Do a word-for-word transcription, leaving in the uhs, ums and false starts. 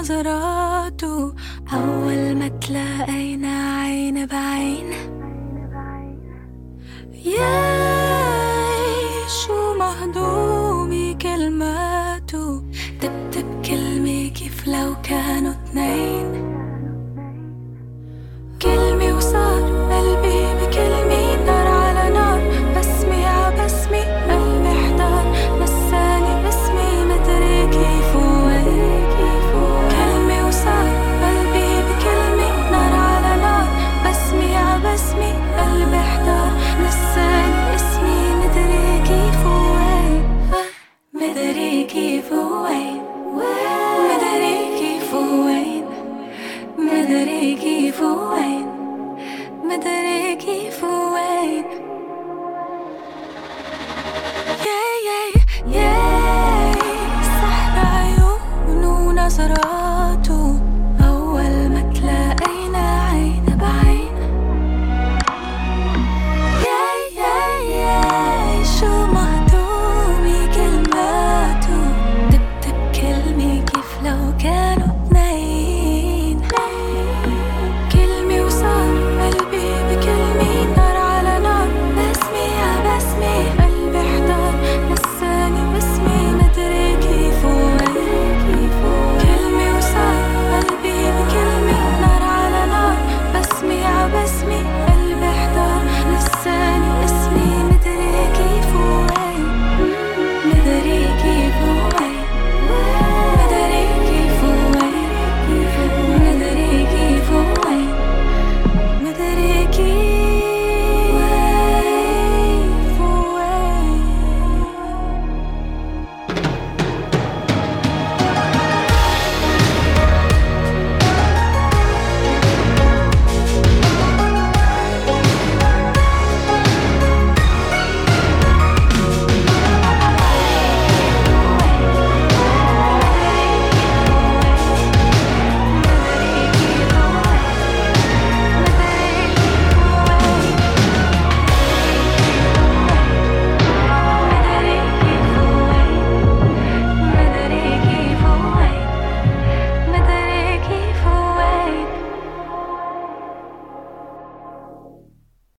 نظراته أول ما تلاقينا عين بعين. ياي شو مهضومي كلماته، تبتب كلمة كيف لو كانوا اتنين. كلمة وصار قلبي بكلمة، نار على نار، بسمي عبسمي قلبي احتار، نساني اسمي مدري كيف وين. كلمة وصار قلبي بكلمة، نار على نار، بسمي عبسمي قلبي احتار، نساني اسمي مدري كيف وين. مدري كيف وين، مدري كيف وين، مدري كيف وين، مدري كيف وين. ياي ياي ياي سحر عيونه ونظراته أول ما تلاقينا عين بعين. ياي ياي ياي شو مهضومي كلماته، تكتب كلمة كيف لو كانوا